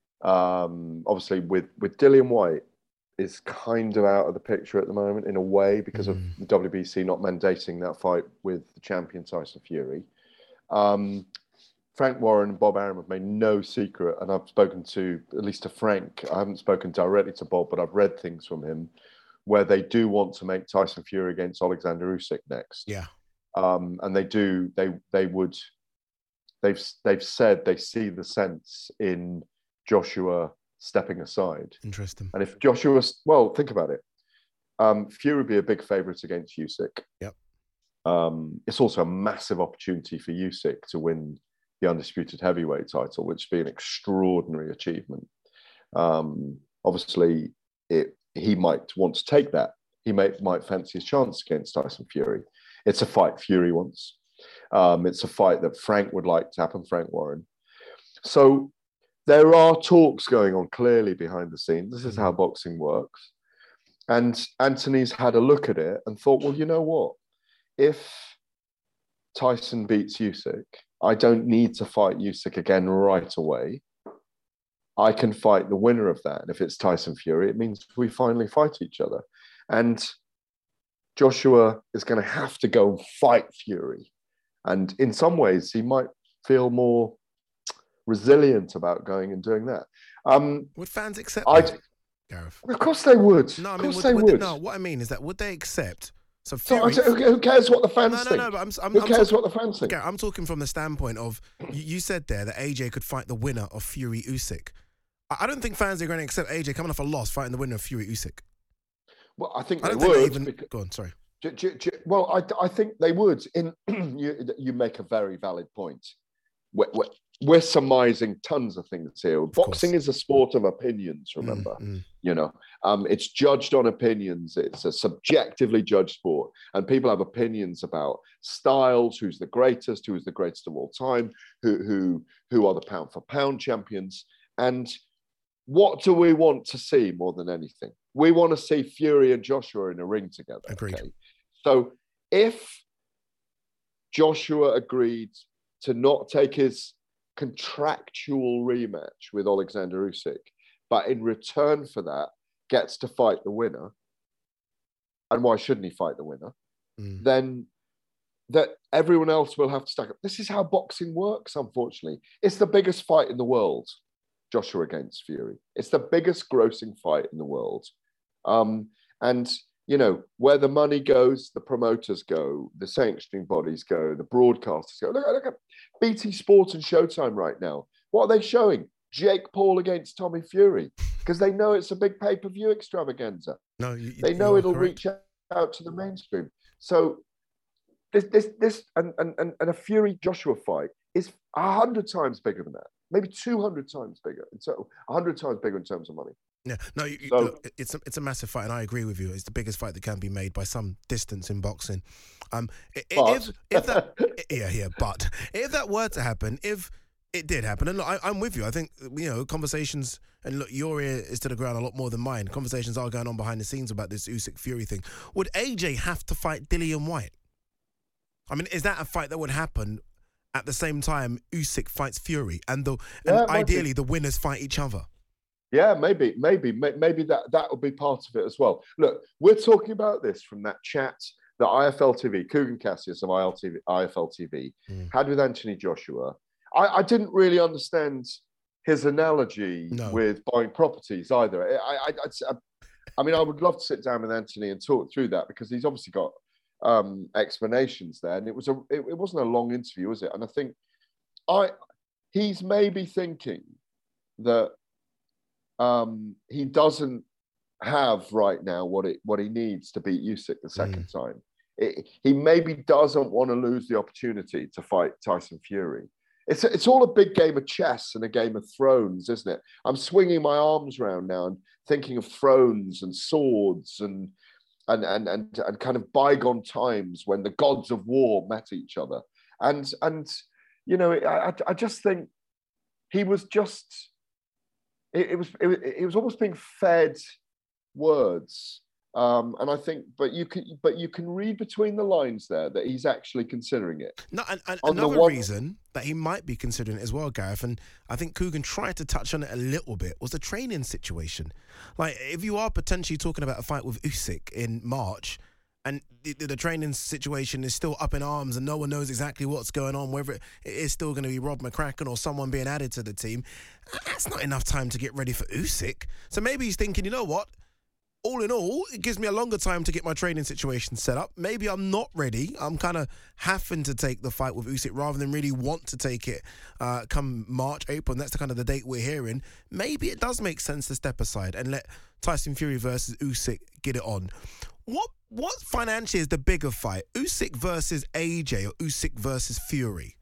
um, obviously with, with Dillian Whyte, is kind of out of the picture at the moment in a way because mm. of the W B C not mandating that fight with the champion Tyson Fury. Um, Frank Warren and Bob Arum have made no secret, and I've spoken to, at least to Frank, I haven't spoken directly to Bob, but I've read things from him where they do want to make Tyson Fury against Alexander Usyk next. Yeah. Um, and they do, they they would, they've they've said they see the sense in Joshua stepping aside. Interesting. And if Joshua, well, think about it. Um, Fury would be a big favourite against Usyk. Yep. Um, it's also a massive opportunity for Usyk to win the undisputed heavyweight title, which would be an extraordinary achievement. Um, obviously, it, he might want to take that. He may, might fancy his chance against Tyson Fury. It's a fight Fury wants. Um, it's a fight that Frank would like to happen, Frank Warren. So there are talks going on clearly behind the scenes. This is how boxing works. And Anthony's had a look at it and thought, well, you know what? If Tyson beats Usyk, I don't need to fight Usyk again right away. I can fight the winner of that. And if it's Tyson Fury, it means we finally fight each other. And Joshua is going to have to go and fight Fury. And in some ways, he might feel more resilient about going and doing that. Um, would fans accept I, that, Gareth? Of course they would. No, I of mean, course would, they would would. They, no, what I mean is that would they accept? So, Fury, so who cares what the fans no, no, think? No, no, but I'm, I'm, who I'm cares talking, what the fans think? Gareth, I'm talking from the standpoint of, you, you said there that A J could fight the winner of Fury Usyk. I don't think fans are going to accept A J coming off a loss fighting the winner of Fury Usyk. Well, I think I they don't would. think they even. because- Go on, sorry. J- j- j- well, I, I think they would. In you, you make a very valid point. We're, we're, we're surmising tons of things here. Boxing is a sport of opinions. Remember, Mm, mm. you know, um, it's judged on opinions. It's a subjectively judged sport, and people have opinions about styles. Who's the greatest? Who is the greatest of all time? Who who who are the pound for pound champions? And what do we want to see more than anything? We want to see Fury and Joshua in a ring together. Agreed. Okay? So if Joshua agreed to not take his contractual rematch with Alexander Usyk, but in return for that gets to fight the winner, and why shouldn't he fight the winner? Mm. Then that everyone else will have to stack up. This is how boxing works, unfortunately. It's the biggest fight in the world, Joshua against Fury. It's the biggest grossing fight in the world. Um, and, you know, where the money goes, the promoters go, the sanctioning bodies go, the broadcasters go. Look, look at B T Sport and Showtime right now. What are they showing? Jake Paul against Tommy Fury, because they know it's a big pay-per-view extravaganza. No, you, They know you're it'll correct. reach out to the mainstream. So this, this, this, and, and, and and a Fury Joshua fight is a hundred times bigger than that, maybe two hundred times bigger. It's a hundred times bigger in terms of money. Yeah, no, you, you- So- look, it's a, it's a massive fight, and I agree with you. It's the biggest fight that can be made by some distance in boxing. Um, i- i- But- if if that, yeah, yeah, but if that were to happen, if it did happen, and look, I, I'm with you. I think you know conversations, and look, your ear is to the ground a lot more than mine. Conversations are going on behind the scenes about this Usyk Fury thing. Would A J have to fight Dillian White? I mean, is that a fight that would happen at the same time Usyk fights Fury, and the Yeah, and it might be. ideally the winners fight each other? Yeah, maybe, maybe, may- maybe that that will be part of it as well. Look, we're talking about this from that chat that I F L T V, Coogan Cassius of I L T V, I F L T V had with Anthony Joshua. I, I didn't really understand his analogy No. with buying properties either. I, I, I, I mean, I would love to sit down with Anthony and talk through that, because he's obviously got um, explanations there, and it was a, it, it wasn't a long interview, was it? And I think I, he's maybe thinking that um, he doesn't have right now what it what he needs to beat Usyk the second time. It, he maybe doesn't want to lose the opportunity to fight Tyson Fury. It's it's all a big game of chess and a game of thrones, isn't it? I'm swinging my arms around now and thinking of thrones and swords and and and and, and kind of bygone times when the gods of war met each other. And and you know, I I just think he was just it, it was it, it was almost being fed words. Um, and I think, but you can, but you can read between the lines there that he's actually considering it. No, and, and On the another one- reason that he might be considering it as well, Gareth, and I think Coogan tried to touch on it a little bit, was the training situation. Like, if you are potentially talking about a fight with Usyk in March, and the, the training situation is still up in arms and no one knows exactly what's going on, whether it is still going to be Rob McCracken or someone being added to the team, that's not enough time to get ready for Usyk. So maybe he's thinking, you know what? All in all, it gives me a longer time to get my training situation set up. Maybe I'm not ready. I'm kind of having to take the fight with Usyk rather than really want to take it uh, come March, April, and that's the kind of the date we're hearing. Maybe it does make sense to step aside and let Tyson Fury versus Usyk get it on. What what financially is the bigger fight, Usyk versus A J or Usyk versus Fury?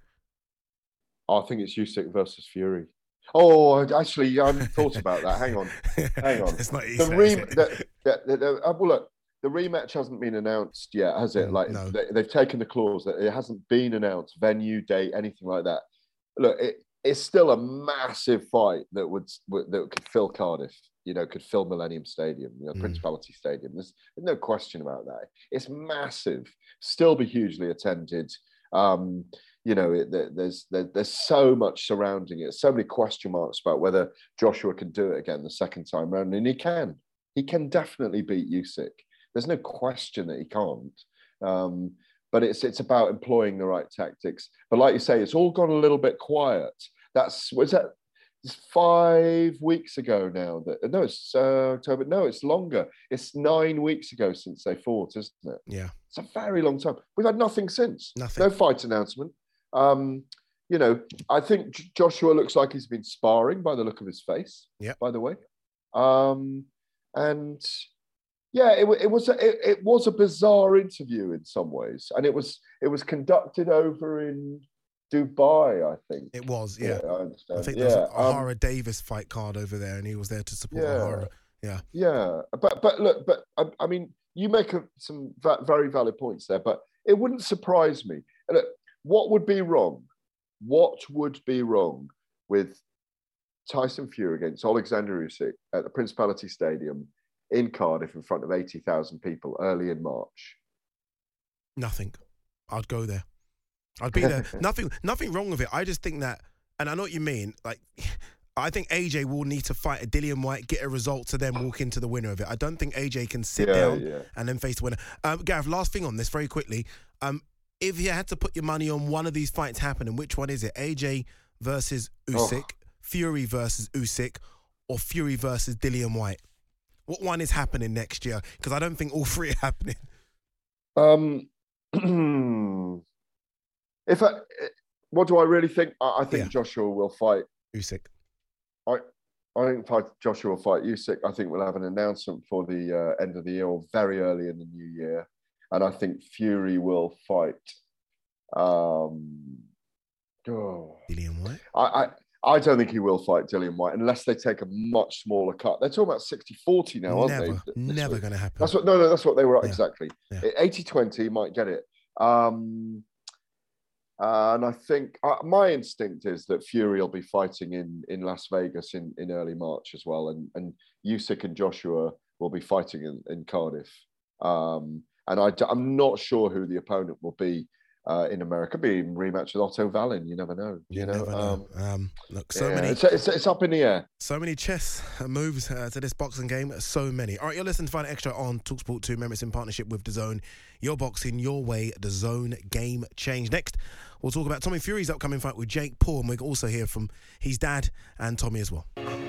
I think it's Usyk versus Fury. Oh, actually, I hadn't thought about that. Hang on, hang on. It's not easy, The, is re- it? the, the, the, the, uh, well, look, the rematch hasn't been announced yet, has it? Like no. they, they've taken the clause that it hasn't been announced, venue, date, anything like that. Look, it, it's still a massive fight that would that could fill Cardiff. You know, could fill Millennium Stadium, you know, Mm. Principality Stadium. There's, there's no question about that. It's massive. Still be hugely attended. Um, you know, it, there, there's there, there's so much surrounding it. So many question marks about whether Joshua can do it again the second time round, and he can. He can definitely beat Usyk. There's no question that he can't. Um, but it's it's about employing the right tactics. But like you say, it's all gone a little bit quiet. That's was that. It's five weeks ago now. That no, it's uh, October. No, it's longer. It's nine weeks ago since they fought, isn't it? Yeah. It's a very long time. We've had nothing since. Nothing. No fight announcement. Um, you know, I think J- Joshua looks like he's been sparring by the look of his face. Yeah. By the way, um, and yeah, it, it was a, it, it was a bizarre interview in some ways, and it was it was conducted over in Dubai, I think. It was, yeah. yeah I understand. I think yeah. there's an um, O'Hara Davis fight card over there, and he was there to support Yeah. O'Hara. Yeah. Yeah, but but look, but I, I mean, you make a, some va- very valid points there, but it wouldn't surprise me. And look, what would be wrong? What would be wrong with Tyson Fury against Alexander Usyk at the Principality Stadium in Cardiff in front of eighty thousand people early in March? Nothing. I'd go there. I'd be there. nothing Nothing wrong with it. I just think that, and I know what you mean, like, I think A J will need to fight a Dillian White, get a result to then walk into the winner of it. I don't think A J can sit Yeah, down yeah. and then face the winner. Um, Gareth, last thing on this very quickly. Um, if you had to put your money on one of these fights happening, which one is it? A J versus Usyk, Oh. Fury versus Usyk, or Fury versus Dillian White? What one is happening next year? Because I don't think all three are happening. Um, if I, what do I really think? I, I think Yeah. Joshua will fight Usyk. I, I think fight Joshua will fight Usyk. I think we'll have an announcement for the uh, end of the year or very early in the new year, and I think Fury will fight. Um, oh, Dillian White. I, I I don't think he will fight Dillian White unless they take a much smaller cut. They're talking about sixty forty now, aren't Never, they? this never week? going to happen. That's what. No, no, that's what they were Yeah. exactly. Yeah. eighty twenty might get it. Um, uh, and I think uh, my instinct is that Fury will be fighting in, in Las Vegas in, in early March as well, and and Usyk and Joshua will be fighting in, in Cardiff. Um, and I, I'm not sure who the opponent will be uh, in America. Be a rematch with Otto Wallin. You never know. You, You know. never know. Um, Um, look, so yeah, many. It's, it's, it's up in the air. So many chess moves uh, to this boxing game. So many. All right, you're listening to Fight Extra on TalkSport two. Remember, it's in partnership with DAZN. Your boxing, your way, DAZN game change. Next, we'll talk about Tommy Fury's upcoming fight with Jake Paul, and we'll also hear from his dad and Tommy as well.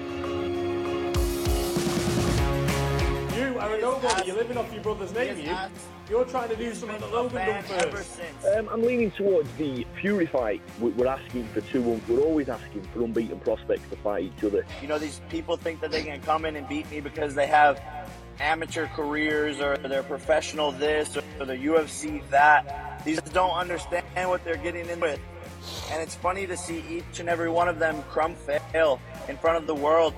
You are a nobody. You're living off your brother's name. You. You're trying to do something that Logan done first. Um, I'm leaning towards the Fury fight. We- We're asking for two. un- We're always asking for unbeaten prospects to fight each other. You know, these people think that they can come in and beat me because they have amateur careers or they're professional this or the U F C that. These don't understand what they're getting in with. And it's funny to see each and every one of them crumb fail in front of the world.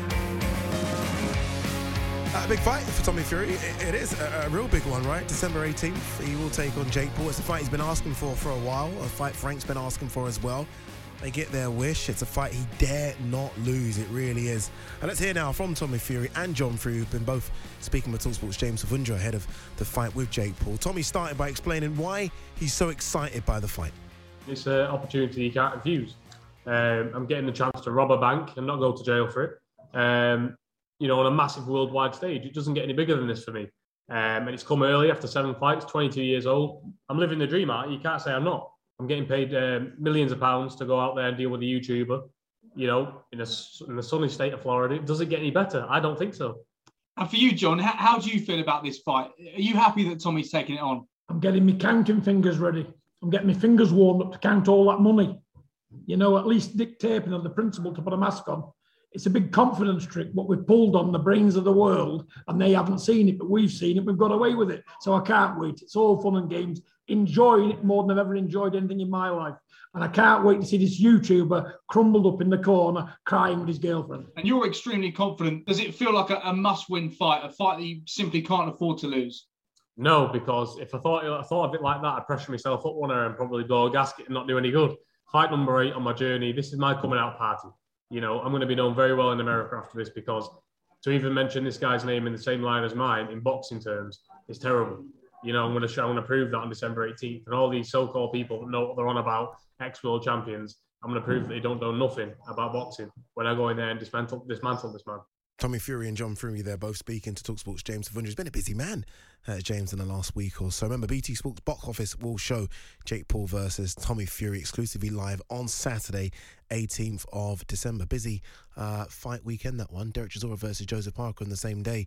A big fight for Tommy Fury. It, it is a, a real big one, right? December eighteenth, he will take on Jake Paul. It's a fight he's been asking for for a while, a fight Frank's been asking for as well. They get their wish. It's a fight he dare not lose. It really is. And let's hear now from Tommy Fury and John Fury, who've been both speaking with TalkSport's James Savundra ahead of the fight with Jake Paul. Tommy started by explaining why he's so excited by the fight. It's an opportunity you can't refuse. Um, I'm getting the chance to rob a bank and not go to jail for it. Um, you know, on a massive worldwide stage. It doesn't get any bigger than this for me. Um, and it's come early after seven fights, twenty-two years old. I'm living the dream, Art. You can't say I'm not. I'm getting paid um, millions of pounds to go out there and deal with a YouTuber, you know, in, a, in the sunny state of Florida. Does it get any better? I don't think so. And for you, John, how, how do you feel about this fight? Are you happy that Tommy's taking it on? I'm getting my counting fingers ready. I'm getting my fingers warmed up to count all that money. You know, at least Dick Tapin and the principal to put a mask on. It's a big confidence trick, but we've pulled on the brains of the world and they haven't seen it, but we've seen it. We've got away with it. So I can't wait. It's all fun and games. Enjoying it more than I've ever enjoyed anything in my life. And I can't wait to see this YouTuber crumbled up in the corner crying with his girlfriend. And you're extremely confident. Does it feel like a, a must-win fight, a fight that you simply can't afford to lose? No, because if I thought I thought of it like that, I'd pressure myself up one hour and probably blow a gasket and not do any good. Fight number eight on my journey. This is my coming out party. You know, I'm going to be known very well in America after this because to even mention this guy's name in the same line as mine in boxing terms is terrible. You know, I'm going to show, I'm going to prove that on December eighteenth. And all these so-called people that know what they're on about, ex-world champions, I'm going to prove that they don't know nothing about boxing when I go in there and dismantle, dismantle this man. Tommy Fury and John Fury, they're both speaking to TalkSport's James Savundra. He's been a busy man, uh, James, in the last week or so. Remember, B T Sports box office will show Jake Paul versus Tommy Fury exclusively live on Saturday, eighteenth of December. Busy uh, fight weekend, that one. Derek Chisora versus Joseph Parker on the same day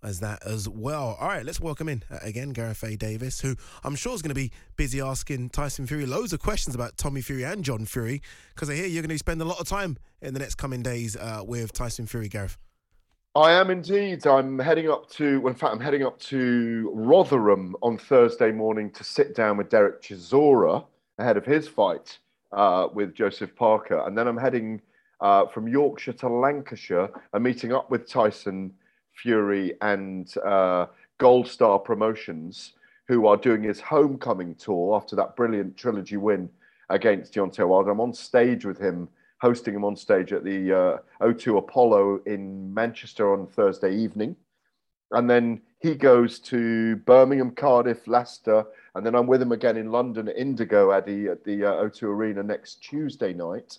as that as well. All right, let's welcome in uh, again Gareth A. Davis, who I'm sure is going to be busy asking Tyson Fury loads of questions about Tommy Fury and John Fury, because I hear you're going to spend a lot of time in the next coming days uh, with Tyson Fury, Gareth. I am indeed. I'm heading up to, well, in fact, I'm heading up to Rotherham on Thursday morning to sit down with Derek Chisora ahead of his fight uh, with Joseph Parker. And then I'm heading uh, from Yorkshire to Lancashire and meeting up with Tyson Fury and uh, Gold Star Promotions, who are doing his homecoming tour after that brilliant trilogy win against Deontay Wilder. I'm on stage with him, hosting him on stage at the uh, O two Apollo in Manchester on Thursday evening. And then he goes to Birmingham, Cardiff, Leicester, and then I'm with him again in London at Indigo Addy at the uh, O two Arena next Tuesday night.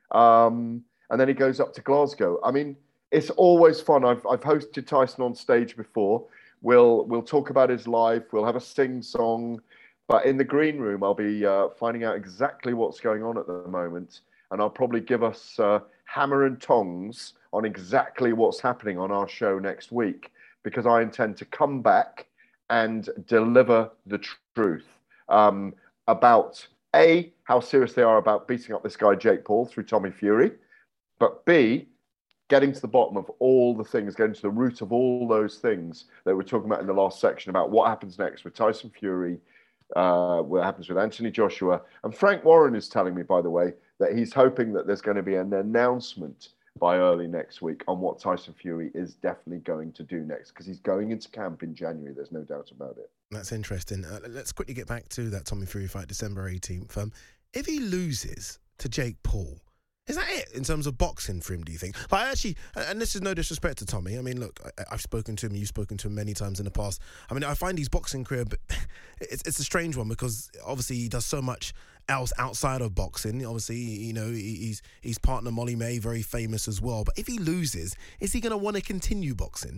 Um, and then he goes up to Glasgow. I mean, it's always fun. I've I've hosted Tyson on stage before. We'll we'll talk about his life. We'll have a sing song, but in the green room, I'll be uh, finding out exactly what's going on at the moment, and I'll probably give us uh, hammer and tongs on exactly what's happening on our show next week, because I intend to come back and deliver the tr- truth um, about A, how serious they are about beating up this guy Jake Paul through Tommy Fury, but B, getting to the bottom of all the things, getting to the root of all those things that we're talking about in the last section about what happens next with Tyson Fury, uh, what happens with Anthony Joshua. And Frank Warren is telling me, by the way, that he's hoping that there's going to be an announcement by early next week on what Tyson Fury is definitely going to do next, because he's going into camp in January. There's no doubt about it. That's interesting. Uh, let's quickly get back to that Tommy Fury fight, December eighteenth. Um, if he loses to Jake Paul, is that it in terms of boxing for him, do you think? Like, actually, and this is no disrespect to Tommy. I mean, look, I, I've spoken to him, you've spoken to him many times in the past. I mean, I find his boxing career, but it's, it's a strange one, because obviously he does so much else outside of boxing. Obviously, you know, he's his partner Molly May, very famous as well. But if he loses, is he going to want to continue boxing?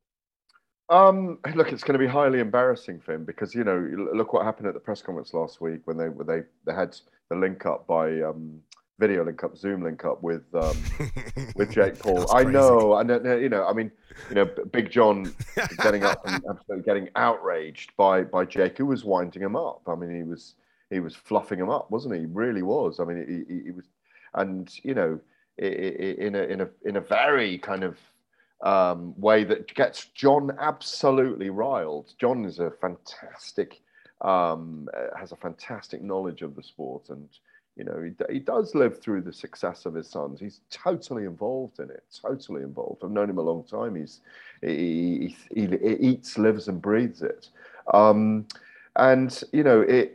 Um, look, it's going to be highly embarrassing for him, because, you know, look what happened at the press conference last week when they when they, they had the link up by... Um, video link up, Zoom link up with um, with Jake Paul. I know, I know, you know. I mean, you know, Big John getting up and absolutely getting outraged by by Jake, who was winding him up. I mean, he was he was fluffing him up, wasn't he? He really was. I mean, he, he was, and you know, in a in a in a very kind of um, way that gets John absolutely riled. John is a fantastic, um, has a fantastic knowledge of the sport, and. You know, he, he does live through the success of his sons. He's totally involved in it, totally involved. I've known him a long time. He's he, he, he eats, lives and breathes it. Um, and, you know, it,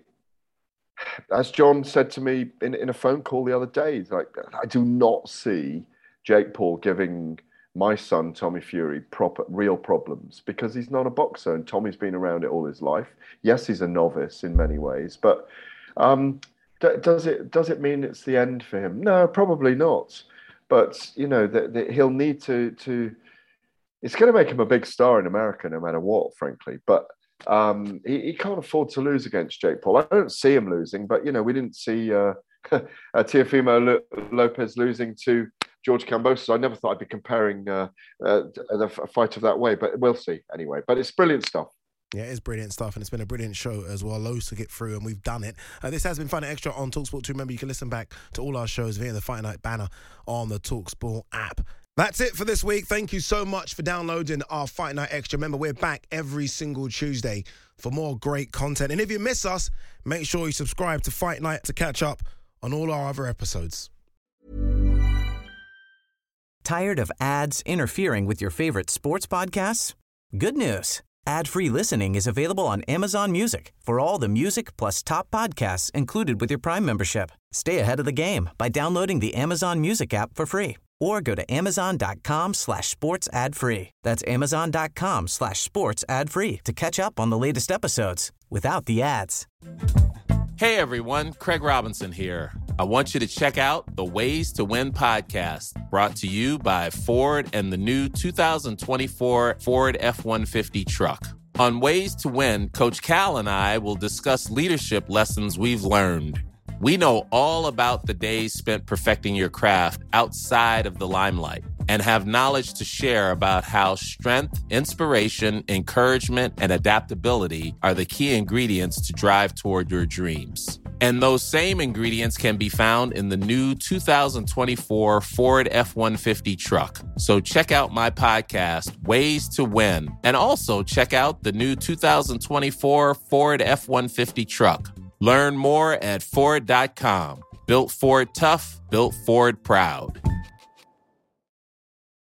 as John said to me in, in a phone call the other day, he's like, I do not see Jake Paul giving my son, Tommy Fury, proper, real problems, because he's not a boxer, and Tommy's been around it all his life. Yes, he's a novice in many ways, but... Um, Does it does it mean it's the end for him? No, probably not. But you know that he'll need to to. It's going to make him a big star in America, no matter what, frankly. But um, he, he can't afford to lose against Jake Paul. I don't see him losing, but you know we didn't see uh, uh, Teofimo Lopez losing to George Kambosos. I never thought I'd be comparing uh, uh, a fight of that way, but we'll see anyway. But it's brilliant stuff. Yeah, it is brilliant stuff, and it's been a brilliant show as well. Loads to get through, and we've done it. Uh, this has been Fight Night Extra on TalkSport two. Remember, you can listen back to all our shows via the Fight Night banner on the TalkSport app. That's it for this week. Thank you so much for downloading our Fight Night Extra. Remember, we're back every single Tuesday for more great content. And if you miss us, make sure you subscribe to Fight Night to catch up on all our other episodes. Tired of ads interfering with your favorite sports podcasts? Good news. Ad-free listening is available on Amazon Music for all the music plus top podcasts included with your Prime membership. Stay ahead of the game by downloading the Amazon Music app for free or go to amazon.com slash sports ad free. That's amazon.com slash sports ad free to catch up on the latest episodes without the ads. Hey everyone, Craig Robinson here. I want you to check out the Ways to Win podcast, brought to you by Ford and the new two thousand twenty-four Ford F one fifty truck. On Ways to Win, Coach Cal and I will discuss leadership lessons we've learned. We know all about the days spent perfecting your craft outside of the limelight. and have knowledge to share about how strength, inspiration, encouragement, and adaptability are the key ingredients to drive toward your dreams. And those same ingredients can be found in the new two thousand twenty-four Ford F one fifty truck. So check out my podcast, Ways to Win, and also check out the new two thousand twenty-four Ford F one fifty truck. Learn more at Ford dot com. Built Ford tough, built Ford proud.